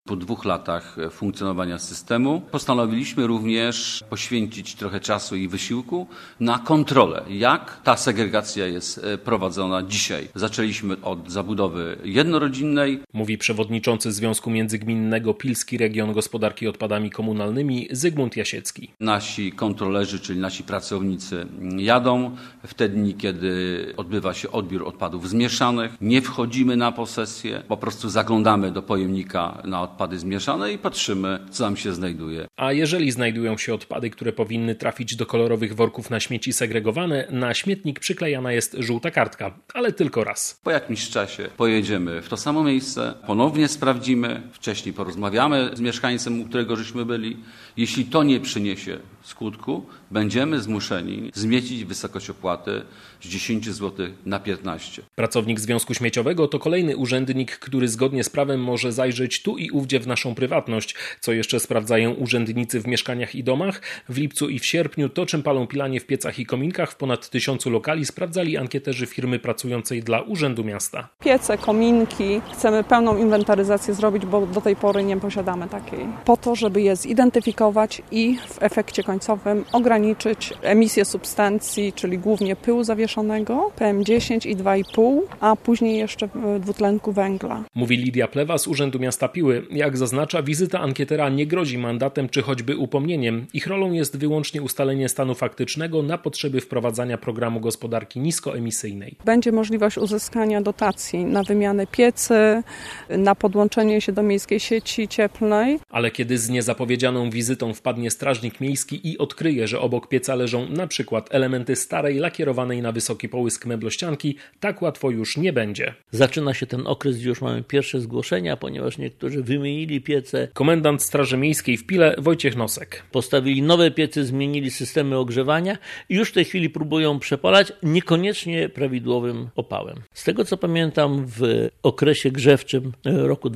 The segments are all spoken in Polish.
Po 2 latach funkcjonowania systemu postanowiliśmy również poświęcić trochę czasu i wysiłku na kontrolę, jak ta segregacja jest prowadzona dzisiaj. Zaczęliśmy od zabudowy jednorodzinnej. Mówi przewodniczący Związku Międzygminnego Pilski Region Gospodarki Odpadami Komunalnymi Zygmunt Jasiecki. Nasi kontrolerzy, czyli nasi pracownicy jadą w te dni, kiedy odbywa się odbiór odpadów zmieszanych. Nie wchodzimy na posesję, po prostu zaglądamy do pojemnika na odpady zmieszane i patrzymy, co tam się znajduje. A jeżeli znajdują się odpady, które powinny trafić do kolorowych worków na śmieci segregowane, na śmietnik przyklejana jest żółta kartka, ale tylko raz. Po jakimś czasie pojedziemy w to samo miejsce, ponownie sprawdzimy, wcześniej porozmawiamy z mieszkańcem, u którego żeśmy byli. Jeśli to nie przyniesie skutku, będziemy zmuszeni zmiecić wysokość opłaty z 10 zł na 15. Pracownik Związku Śmieciowego to kolejny urzędnik, który zgodnie z prawem może zajrzeć tu i ówdzie w naszą prywatność. Co jeszcze sprawdzają urzędnicy w mieszkaniach i domach? W lipcu i w sierpniu to, czym palą pilanie w piecach i kominkach w ponad 1000 lokali, sprawdzali ankieterzy firmy pracującej dla Urzędu Miasta. Piece, kominki, chcemy pełną inwentaryzację zrobić, bo do tej pory nie posiadamy takiej. Po to, żeby je zidentyfikować i w efekcie końcowym ograniczyć emisję substancji, czyli głównie pyłu zawieszonego, PM10 i 2,5, a później jeszcze dwutlenku węgla. Mówi Lidia Plewa z Urzędu Miasta Piły. Jak zaznacza, wizyta ankietera nie grozi mandatem czy choćby upomnieniem. Ich rolą jest wyłącznie ustalenie stanu faktycznego na potrzeby wprowadzania programu gospodarki niskoemisyjnej. Będzie możliwość uzyskania dotacji na wymianę piecy, na podłączenie się do miejskiej sieci cieplnej. Ale kiedy z niezapowiedzianą wizytą wpadnie strażnik miejski i odkryje, że obok pieca leżą na przykład elementy starej, lakierowanej na wysoki połysk meblościanki, tak łatwo już nie będzie. Zaczyna się ten okres, gdzie już mamy pierwsze zgłoszenia, ponieważ niektórzy wymienili piece. Komendant Straży Miejskiej w Pile Wojciech Nosek. Postawili nowe piece, zmienili systemy ogrzewania i już w tej chwili próbują przepalać, niekoniecznie prawidłowym opałem. Z tego co pamiętam, w okresie grzewczym roku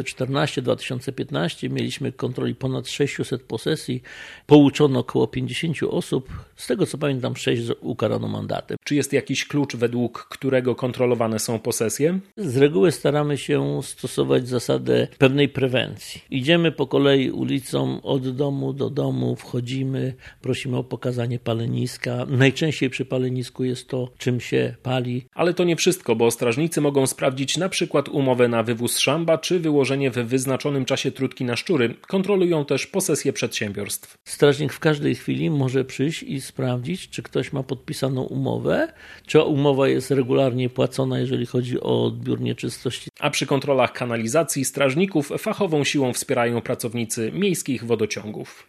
2014-2015 mieliśmy kontroli ponad 600 posesji, pouczono około 50 osób, z tego co pamiętam 6 ukarano mandatem. Czy jest jakiś klucz, według którego kontrolowane są posesje? Z reguły staramy się stosować zasadę pewnej prewencji. Idziemy po kolei ulicą od domu do domu, wchodzimy, prosimy o pokazanie paleniska. Najczęściej przy palenisku jest to, czym się pali. Ale to nie wszystko, bo strażnicy mogą sprawdzić na przykład umowę na wywóz szamba czy wyłożenie w wyznaczonym czasie trutki na szczury. Kontrolują też posesje przedsiębiorstw. Strażnik w każdej chwili może przyjść i sprawdzić, czy ktoś ma podpisaną umowę, czy umowa jest regularnie płacona, jeżeli chodzi o odbiór nieczystości. A przy kontrolach kanalizacji strażników fachową siłą wspierają pracownicy miejskich wodociągów.